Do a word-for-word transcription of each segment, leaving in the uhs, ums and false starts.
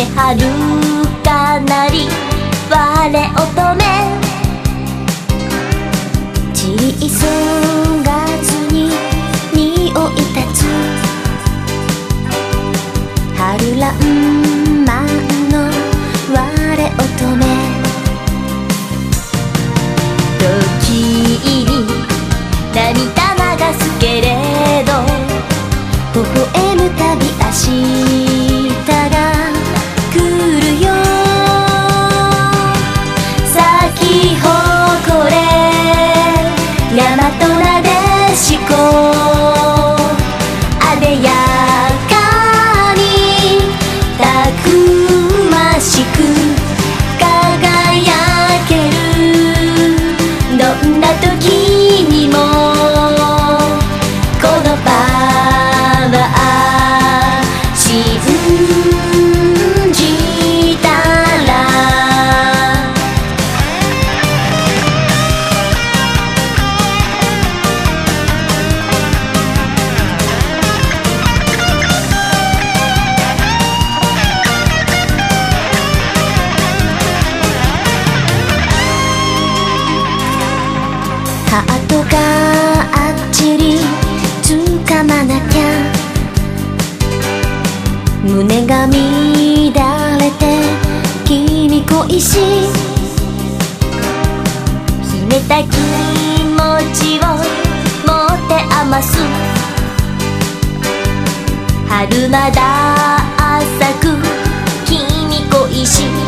はるかなり我乙女小さがずに匂い立つ春らんまんの我乙女時に涙流すけれど微笑むたび明日が来るよ咲き誇れ大和なでしこあでやかにたくましく輝けるどんな時にもこのパワー信じたらハートがあっちり掴まなきゃ胸が乱れて君恋しい秘めた気持ちを持って余す春まだ浅く君恋しい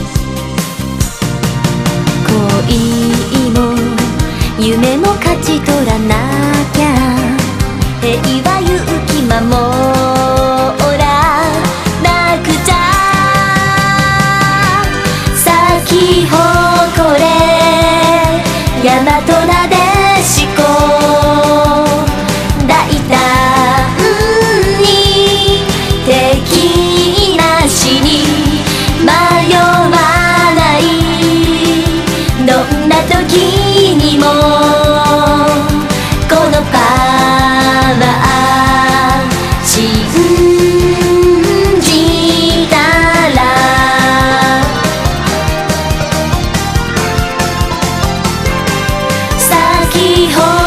恋も夢も勝ち取らなきゃ平和勇気守らなくちゃ咲き誇れ大和なでしこ大胆に敵なしに迷わないどんな時にもこのパワー信じたら咲き誇れ